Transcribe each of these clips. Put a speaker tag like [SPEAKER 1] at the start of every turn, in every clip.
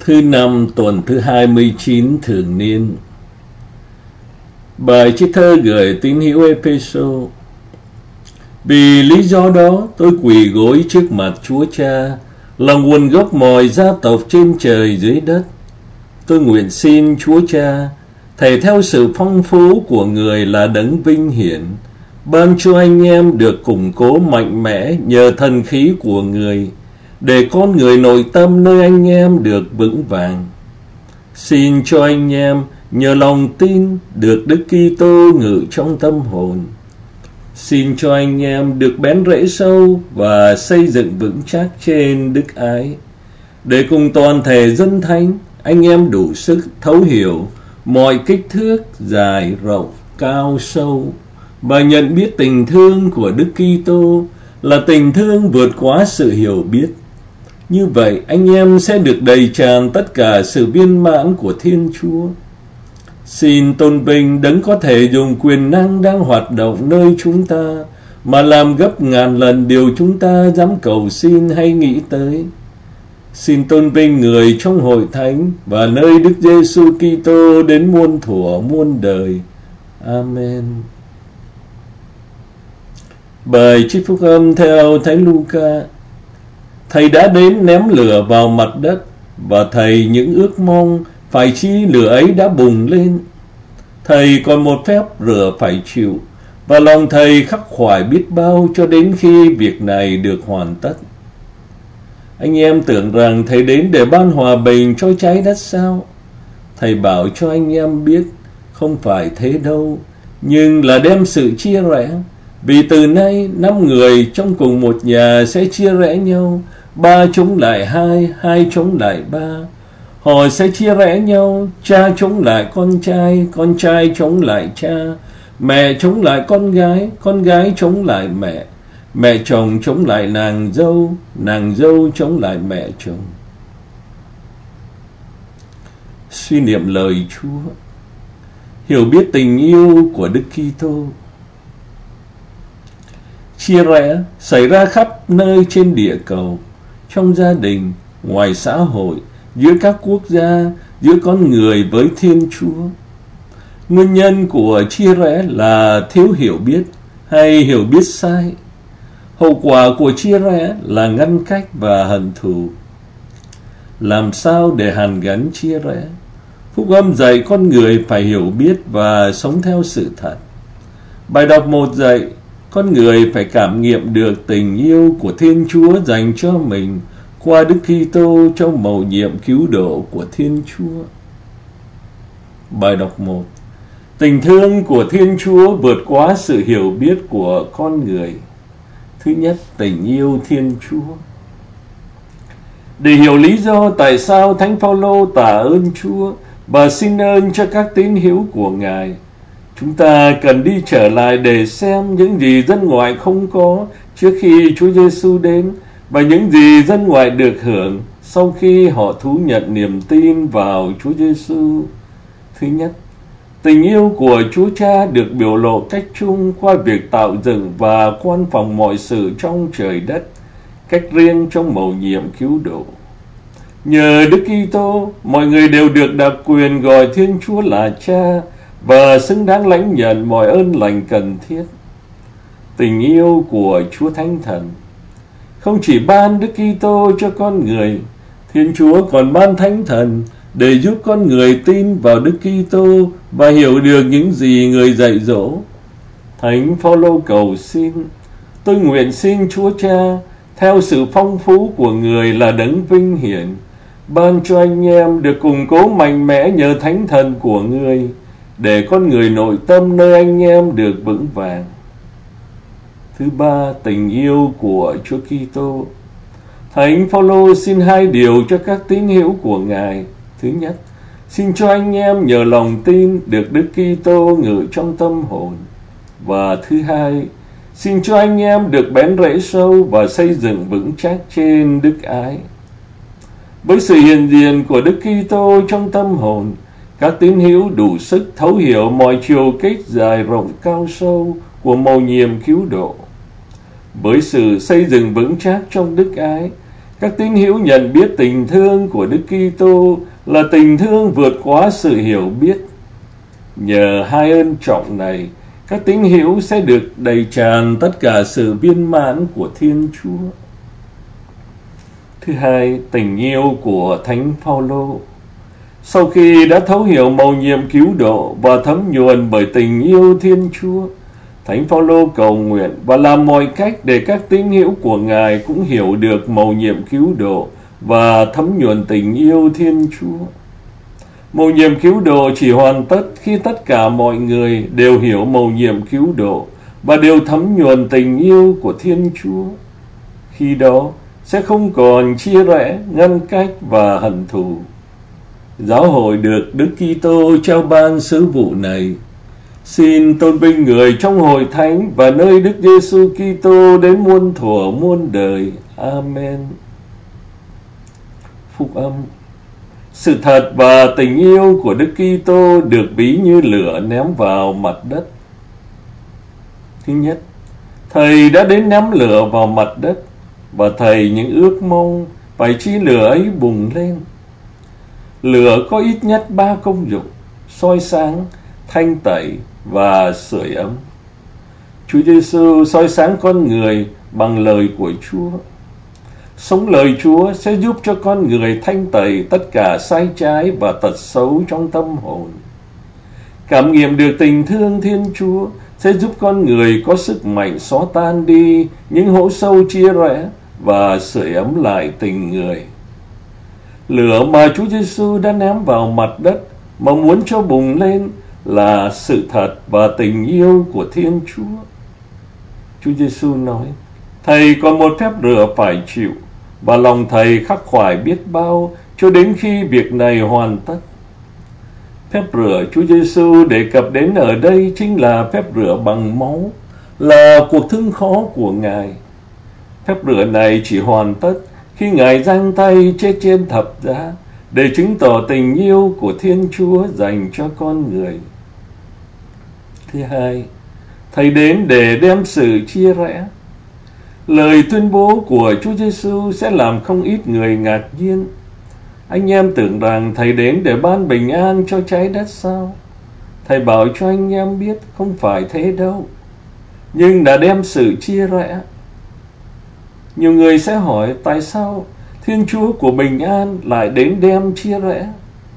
[SPEAKER 1] Thứ năm tuần thứ 29 thường niên. Bài trích thơ gửi tín hữu Epheso. Vì lý do đó tôi quỳ gối trước mặt Chúa Cha, là nguồn gốc mọi gia tộc trên trời dưới đất. Tôi nguyện xin Chúa Cha, Thầy theo sự phong phú của người là đấng vinh hiển, ban cho anh em được củng cố mạnh mẽ nhờ thần khí của người, để con người nội tâm nơi anh em được vững vàng. Xin cho anh em nhờ lòng tin được Đức Kitô ngự trong tâm hồn. Xin cho anh em được bén rễ sâu và xây dựng vững chắc trên đức ái, để cùng toàn thể dân thánh anh em đủ sức thấu hiểu mọi kích thước dài rộng cao sâu, và nhận biết tình thương của Đức Kitô là tình thương vượt quá sự hiểu biết. Như vậy anh em sẽ được đầy tràn tất cả sự viên mãn của Thiên Chúa. Xin tôn vinh đấng có thể dùng quyền năng đang hoạt động nơi chúng ta mà làm gấp ngàn lần điều chúng ta dám cầu xin hay nghĩ tới. Xin tôn vinh người trong hội thánh và nơi Đức Giêsu Kitô đến muôn thuở muôn đời. Amen. Bài trích phúc âm theo Thánh Luca. Thầy đã đến ném lửa vào mặt đất, và Thầy những ước mong phải chi lửa ấy đã bùng lên. Thầy còn một phép rửa phải chịu, và lòng Thầy khắc khoải biết bao cho đến khi việc này được hoàn tất. Anh em tưởng rằng Thầy đến để ban hòa bình cho trái đất sao? Thầy bảo cho anh em biết, không phải thế đâu, nhưng là đem sự chia rẽ. Vì từ nay 5 người trong cùng một nhà sẽ chia rẽ nhau, 3 chống lại 2, 2 chống lại 3. Họ sẽ chia rẽ nhau, cha chống lại con trai chống lại cha, mẹ chống lại con gái chống lại mẹ, mẹ chồng chống lại nàng dâu chống lại mẹ chồng. Suy niệm lời Chúa. Hiểu biết tình yêu của Đức Kitô. Chia rẽ xảy ra khắp nơi trên địa cầu, trong gia đình, ngoài xã hội, giữa các quốc gia, giữa con người với Thiên Chúa. Nguyên nhân của chia rẽ là thiếu hiểu biết hay hiểu biết sai. Hậu quả của chia rẽ là ngăn cách và hận thù. Làm sao để hàn gắn chia rẽ? Phúc âm dạy con người phải hiểu biết và sống theo sự thật. Bài đọc 1 dạy con người phải cảm nghiệm được tình yêu của Thiên Chúa dành cho mình qua Đức Kitô trong mầu nhiệm cứu độ của Thiên Chúa. Bài đọc 1. Tình thương của Thiên Chúa vượt quá sự hiểu biết của con người. Thứ nhất, tình yêu Thiên Chúa. Để hiểu lý do tại sao Thánh Phaolô tạ ơn Chúa và xin ơn cho các tín hữu của Ngài, chúng ta cần đi trở lại để xem những gì dân ngoại không có trước khi Chúa Giêsu đến, và những gì dân ngoại được hưởng sau khi họ thú nhận niềm tin vào Chúa Giêsu. Thứ nhất, tình yêu của Chúa Cha được biểu lộ cách chung qua việc tạo dựng và quan phòng mọi sự trong trời đất, cách riêng trong mầu nhiệm cứu độ. Nhờ Đức Kitô, mọi người đều được đặc quyền gọi Thiên Chúa là Cha và xứng đáng lãnh nhận mọi ơn lành cần thiết. Tình yêu của Chúa Thánh Thần không chỉ ban Đức Kitô cho con người, Thiên Chúa còn ban Thánh Thần để giúp con người tin vào Đức Kitô và hiểu được những gì người dạy dỗ. Thánh Phaolô cầu xin: tôi nguyện xin Chúa Cha, theo sự phong phú của người là đấng vinh hiển, ban cho anh em được củng cố mạnh mẽ nhờ Thánh Thần của người, để con người nội tâm nơi anh em được vững vàng. Thứ ba, tình yêu của Chúa Kitô. Thánh Phaolô xin 2 điều cho các tín hữu của Ngài. Thứ nhất, xin cho anh em nhờ lòng tin được Đức Kitô ngự trong tâm hồn. Và thứ hai, xin cho anh em được bén rễ sâu và xây dựng vững chắc trên đức ái. Với sự hiện diện của Đức Kitô trong tâm hồn, các tín hữu đủ sức thấu hiểu mọi chiều kích dài rộng cao sâu của mầu nhiệm cứu độ. Với sự xây dựng vững chắc trong đức ái, Các tín hữu nhận biết tình thương của Đức Kitô là tình thương vượt quá sự hiểu biết. Nhờ hai ơn trọng này, các tín hữu sẽ được đầy tràn tất cả sự viên mãn của Thiên Chúa. Thứ hai, tình yêu của Thánh Phaolô. Sau khi đã thấu hiểu mầu nhiệm cứu độ và thấm nhuần bởi tình yêu Thiên Chúa, Thánh Phaolô cầu nguyện và làm mọi cách để các tín hữu của Ngài cũng hiểu được mầu nhiệm cứu độ và thấm nhuần tình yêu Thiên Chúa. Mầu nhiệm cứu độ chỉ hoàn tất khi tất cả mọi người đều hiểu mầu nhiệm cứu độ và đều thấm nhuần tình yêu của Thiên Chúa. Khi đó sẽ không còn chia rẽ, ngăn cách và hận thù. Giáo hội được Đức Kitô trao ban sứ vụ này. Xin tôn vinh Người trong hội thánh và nơi Đức Giêsu Kitô đến muôn thuở muôn đời. Amen. Phúc âm. Sự thật và tình yêu của Đức Kitô được ví như lửa ném vào mặt đất. Thứ nhất, Thầy đã đến ném lửa vào mặt đất, và Thầy những ước mong phải chi lửa ấy bùng lên. Lửa có ít nhất 3 công dụng: soi sáng, thanh tẩy và sưởi ấm. Chúa Giêsu soi sáng con người bằng lời của Chúa. Sống lời Chúa sẽ giúp cho con người thanh tẩy tất cả sai trái và tật xấu trong tâm hồn. Cảm nghiệm được tình thương Thiên Chúa sẽ giúp con người có sức mạnh xóa tan đi những hố sâu chia rẽ và sưởi ấm lại tình người. Lửa mà Chúa Giêsu đã ném vào mặt đất mà muốn cho bùng lên là sự thật và tình yêu của Thiên Chúa. Chúa Giêsu nói: Thầy còn một phép rửa phải chịu, và lòng Thầy khắc khoải biết bao cho đến khi việc này hoàn tất. Phép rửa Chúa Giêsu đề cập đến ở đây chính là phép rửa bằng máu, là cuộc thương khó của Ngài. Phép rửa này chỉ hoàn tất khi Ngài giang tay chết trên thập giá để chứng tỏ tình yêu của Thiên Chúa dành cho con người. Thứ hai, Thầy đến để đem sự chia rẽ. Lời tuyên bố của Chúa Giêsu sẽ làm không ít người ngạc nhiên. Anh em tưởng rằng Thầy đến để ban bình an cho trái đất sao? Thầy bảo cho anh em biết không phải thế đâu, nhưng đã đem sự chia rẽ. Nhiều người sẽ hỏi tại sao Thiên Chúa của bình an lại đến đem chia rẽ?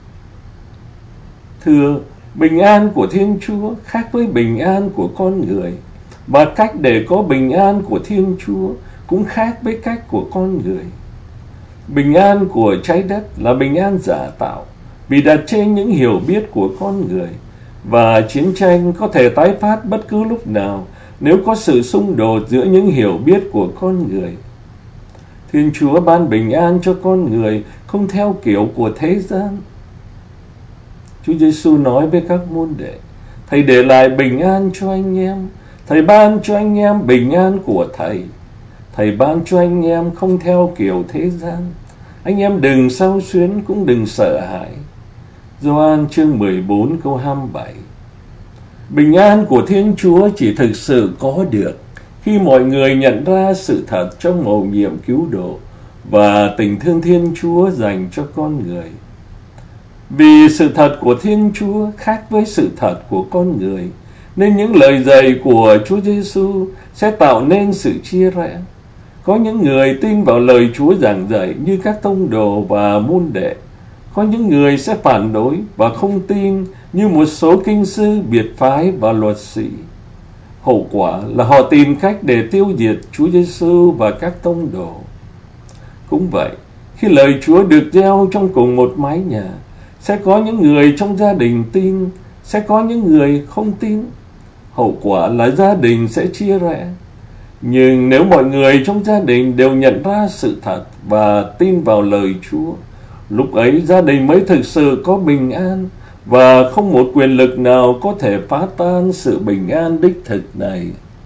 [SPEAKER 1] Thưa, bình an của Thiên Chúa khác với bình an của con người, và cách để có bình an của Thiên Chúa cũng khác với cách của con người. Bình an của trái đất là bình an giả tạo, vì đặt trên những hiểu biết của con người, và chiến tranh có thể tái phát bất cứ lúc nào nếu có sự xung đột giữa những hiểu biết của con người. Thiên Chúa ban bình an cho con người không theo kiểu của thế gian. Chúa Giêsu nói với các môn đệ: Thầy để lại bình an cho anh em. Thầy ban cho anh em bình an của Thầy. Thầy ban cho anh em không theo kiểu thế gian. Anh em đừng xao xuyến cũng đừng sợ hãi. Gioan chương 14 câu 27. Bình an của Thiên Chúa chỉ thực sự có được khi mọi người nhận ra sự thật trong mầu nhiệm cứu độ và tình thương Thiên Chúa dành cho con người. Vì sự thật của Thiên Chúa khác với sự thật của con người, nên những lời dạy của Chúa Giêsu sẽ tạo nên sự chia rẽ. Có những người tin vào lời Chúa giảng dạy như các tông đồ và môn đệ. Có những người sẽ phản đối và không tin như một số kinh sư, biệt phái và luật sĩ. Hậu quả là họ tìm cách để tiêu diệt Chúa Giêsu và các tông đồ. Cũng vậy, khi lời Chúa được gieo trong cùng một mái nhà, sẽ có những người trong gia đình tin, sẽ có những người không tin. Hậu quả là gia đình sẽ chia rẽ. Nhưng nếu mọi người trong gia đình đều nhận ra sự thật và tin vào lời Chúa, lúc ấy gia đình mới thực sự có bình an, và không một quyền lực nào có thể phá tan sự bình an đích thực này.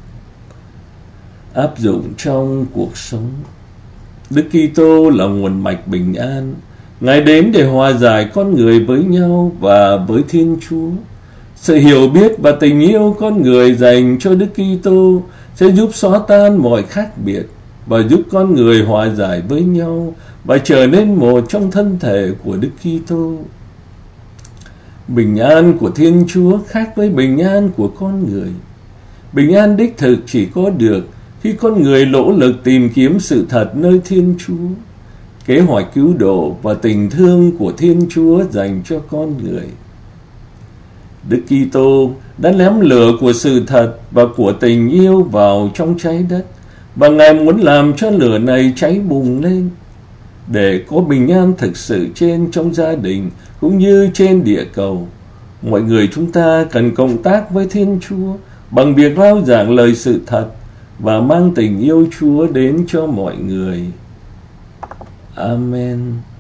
[SPEAKER 1] Áp dụng trong cuộc sống. Đức Kitô là nguồn mạch bình an. Ngài đến để hòa giải con người với nhau và với Thiên Chúa. Sự hiểu biết và tình yêu con người dành cho Đức Kitô sẽ giúp xóa tan mọi khác biệt, và giúp con người hòa giải với nhau và trở nên một trong thân thể của Đức Kitô. Bình an của Thiên Chúa khác với bình an của con người. Bình an đích thực chỉ có được khi con người nỗ lực tìm kiếm sự thật nơi Thiên Chúa, kế hoạch cứu độ và tình thương của Thiên Chúa dành cho con người. Đức Kitô đã ném lửa của sự thật và của tình yêu vào trong trái đất, và Ngài muốn làm cho lửa này cháy bùng lên. Để có bình an thực sự trên trong gia đình cũng như trên địa cầu, mọi người chúng ta cần cộng tác với Thiên Chúa bằng việc rao giảng lời sự thật và mang tình yêu Chúa đến cho mọi người. Amen.